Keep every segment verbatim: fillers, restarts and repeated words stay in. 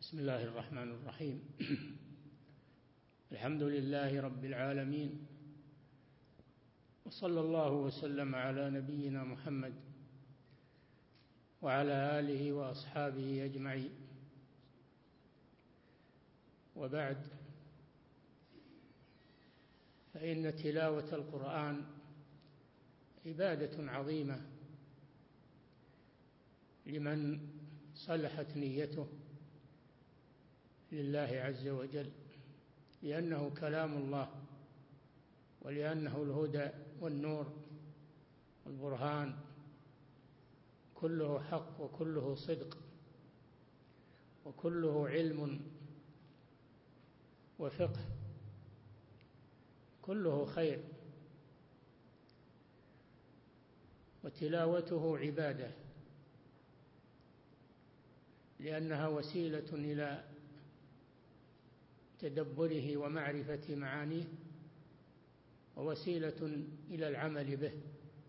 بسم الله الرحمن الرحيم. الحمد لله رب العالمين، وصلى الله وسلم على نبينا محمد وعلى آله وأصحابه أجمعين، وبعد، فإن تلاوة القرآن عبادة عظيمة لمن صلحت نيته لله عز وجل، لأنه كلام الله، ولأنه الهدى والنور والبرهان، كله حق وكله صدق وكله علم وفقه، كله خير، وتلاوته عبادة لأنها وسيلة إلى تدبره ومعرفة معانيه، ووسيلة إلى العمل به.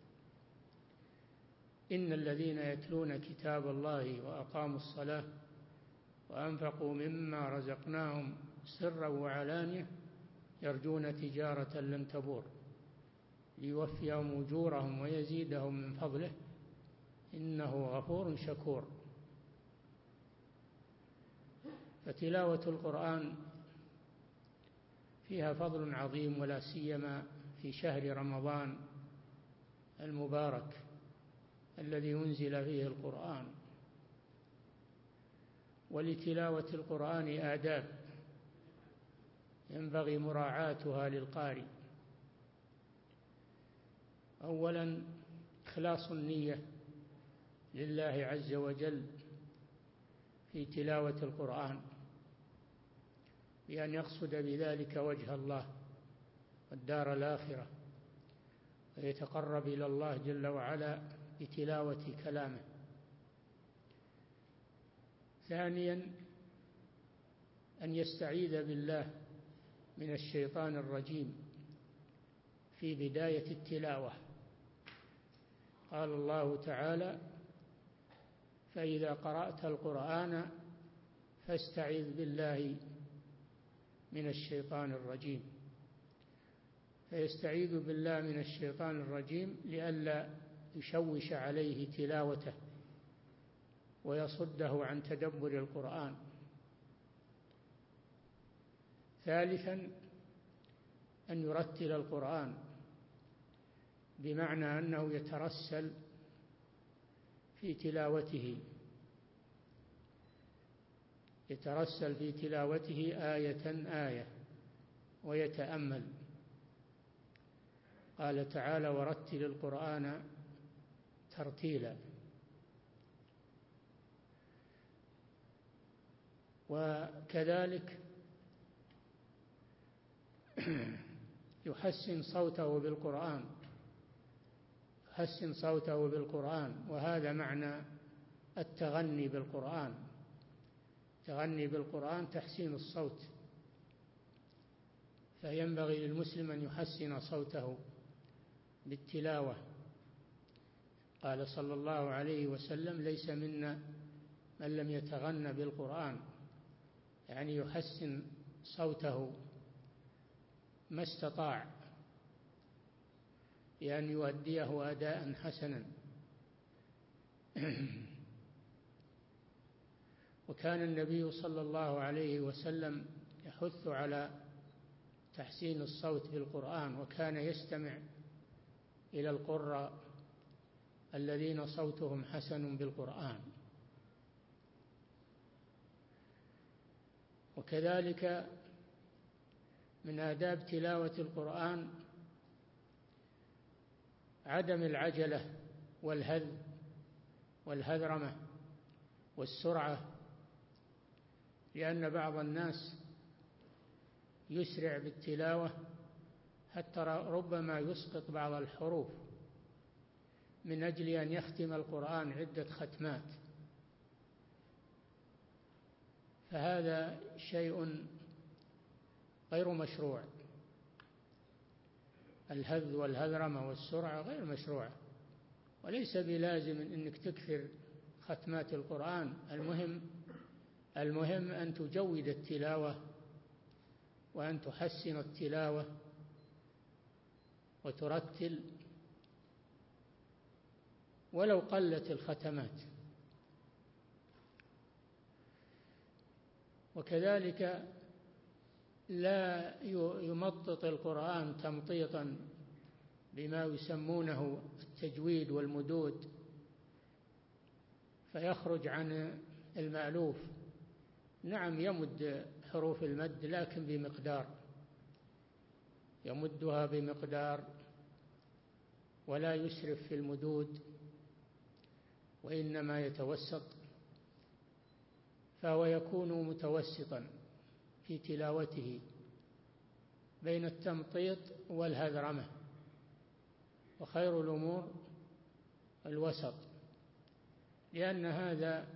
إن الذين يتلون كتاب الله وأقاموا الصلاة وأنفقوا مما رزقناهم سرا وعلانية يرجون تجارة لن تبور ليوفيهم أجورهم ويزيدهم من فضله إنه غفور شكور. فتلاوة القرآن فيها فضل عظيم، ولا سيما في شهر رمضان المبارك الذي أنزل فيه القرآن. ولتلاوة القرآن آداب ينبغي مراعاتها للقارئ. أولا، إخلاص النية لله عز وجل في تلاوة القرآن، بأن يقصد بذلك وجه الله والدار الآخرة، ويتقرب إلى الله جل وعلا بتلاوة كلامه. ثانيا، أن يستعيذ بالله من الشيطان الرجيم في بداية التلاوة. قال الله تعالى: فإذا قرأت القرآن فاستعذ بالله من الشيطان الرجيم. فيستعيذ بالله من الشيطان الرجيم لئلا يشوش عليه تلاوته ويصده عن تدبر القرآن. ثالثا، أن يرتل القرآن، بمعنى أنه يترسل في تلاوته، يترسل في تلاوته آية آية ويتأمل. قال تعالى: ورتل القرآن ترتيلا. وكذلك يحسن صوته بالقرآن، يحسن صوته بالقرآن وهذا معنى التغني بالقرآن. التغني بالقرآن تحسين الصوت، فينبغي للمسلم أن يحسن صوته بالتلاوة. قال صلى الله عليه وسلم: ليس منا من لم يتغنى بالقرآن، يعني يحسن صوته ما استطاع بأن يؤديه أداء حسنا. وكان النبي صلى الله عليه وسلم يحث على تحسين الصوت بالقرآن، وكان يستمع إلى القراء الذين صوتهم حسن بالقرآن. وكذلك من آداب تلاوة القرآن عدم العجلة والهذ والهذرمة والسرعة، لأن بعض الناس يسرع بالتلاوة حتى ربما يسقط بعض الحروف من أجل أن يختم القرآن عدة ختمات، فهذا شيء غير مشروع. الهذ والهذرمة والسرعة غير مشروعة، وليس بلازم أنك تكثر ختمات القرآن. المهم المهم أن تجود التلاوة وأن تحسن التلاوة وترتل ولو قلت الختمات. وكذلك لا يمطط القرآن تمطيطا بما يسمونه التجويد والمدود فيخرج عن المألوف. نعم يمد حروف المد لكن بمقدار، يمدها بمقدار ولا يسرف في المدود، وإنما يتوسط، فهو يكون متوسطا في تلاوته بين التمطيط والهذرمة، وخير الأمور الوسط، لأن هذا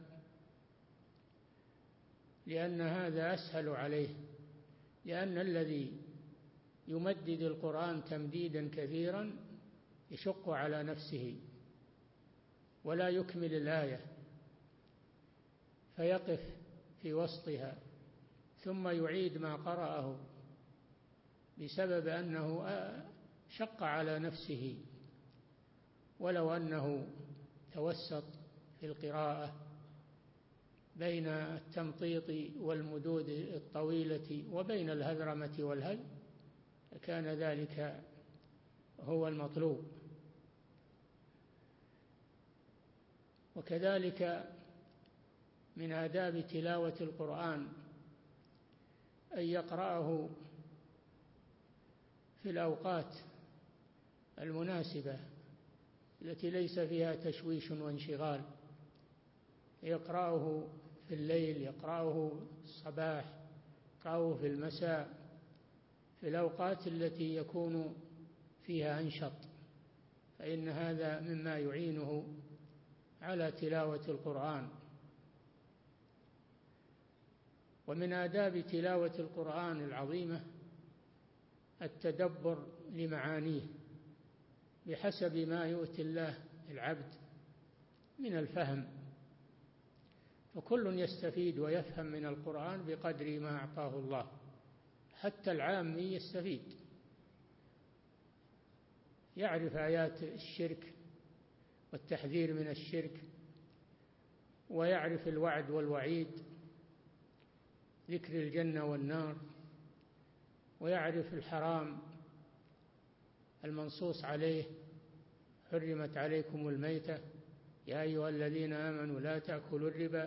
لأن هذا أسهل عليه، لأن الذي يمدد القرآن تمديدا كثيرا يشق على نفسه ولا يكمل الآية فيقف في وسطها ثم يعيد ما قرأه بسبب أنه شق على نفسه، ولو أنه توسط في القراءة بين التمطيط والمدود الطويلة وبين الهذرمة والهل كان ذلك هو المطلوب. وكذلك من آداب تلاوة القرآن أن يقرأه في الأوقات المناسبة التي ليس فيها تشويش وانشغال، يقرأه في الليل، يقرأه الصباح، يقرأه في المساء، في الأوقات التي يكون فيها أنشط، فإن هذا مما يعينه على تلاوة القرآن. ومن آداب تلاوة القرآن العظيمة التدبر لمعانيه بحسب ما يؤتي الله العبد من الفهم، فكل يستفيد ويفهم من القرآن بقدر ما أعطاه الله، حتى العامي يستفيد، يعرف آيات الشرك والتحذير من الشرك، ويعرف الوعد والوعيد، ذكر الجنة والنار، ويعرف الحرام المنصوص عليه، حرمت عليكم الميتة يا أيها الذين آمنوا لا تأكلوا الربا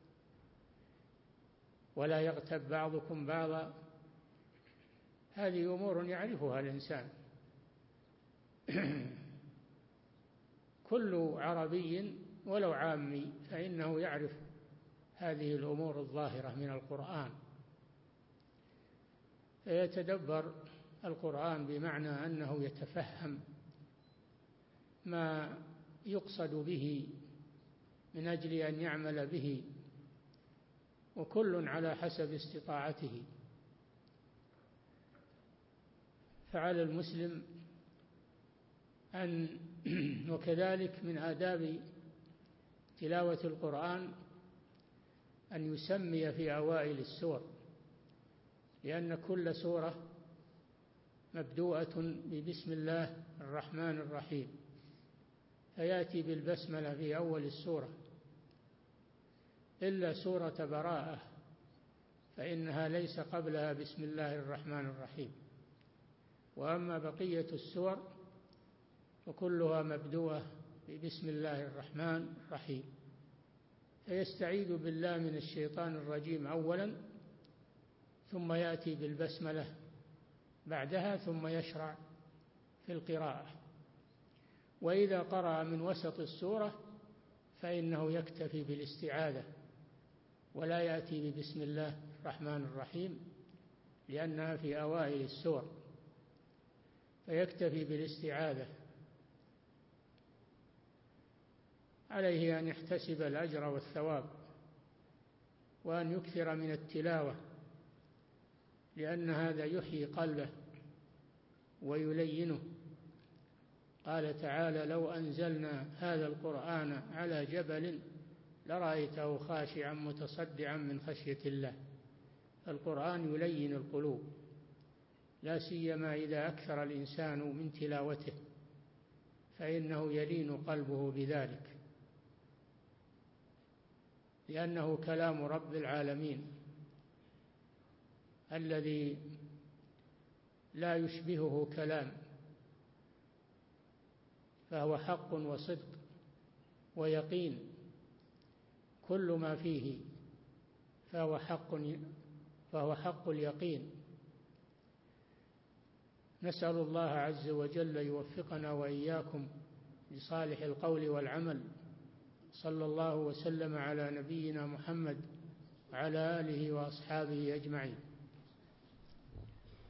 ولا يغتب بعضكم بعضا. هذه أمور يعرفها الإنسان. كل عربي ولو عامي فإنه يعرف هذه الأمور الظاهرة من القرآن، فيتدبر القرآن بمعنى أنه يتفهم ما يقصد به من أجل أن يعمل به، وكل على حسب استطاعته. فعلى المسلم أن وكذلك من آداب تلاوة القرآن أن يسمي في أوائل السور، لأن كل سورة مبدوءة ببسم الله الرحمن الرحيم، فيأتي بالبسملة في أول السورة، إلا سورة براءة فإنها ليس قبلها بسم الله الرحمن الرحيم، وأما بقية السور فكلها مبدوءة ببسم الله الرحمن الرحيم. فيستعيذ بالله من الشيطان الرجيم أولا، ثم يأتي بالبسملة بعدها، ثم يشرع في القراءة. وإذا قرأ من وسط السورة فإنه يكتفي بالاستعاذة ولا يأتي ببسم الله الرحمن الرحيم، لأنها في أوائل السور، فيكتفي بالاستعاذة. عليه أن يحتسب الأجر والثواب، وأن يكثر من التلاوة، لأن هذا يحيي قلبه ويلينه. قال تعالى: لو أنزلنا هذا القرآن على جبل لرأيته خاشعا متصدعا من خشية الله. القرآن يلين القلوب، لا سيما إذا أكثر الإنسان من تلاوته، فإنه يلين قلبه بذلك، لأنه كلام رب العالمين الذي لا يشبهه كلام، فهو حق وصدق ويقين، كل ما فيه فهو حق فهو حق اليقين. نسأل الله عز وجل يوفقنا وإياكم لصالح القول والعمل. صلى الله وسلم على نبينا محمد وعلى آله وأصحابه أجمعين.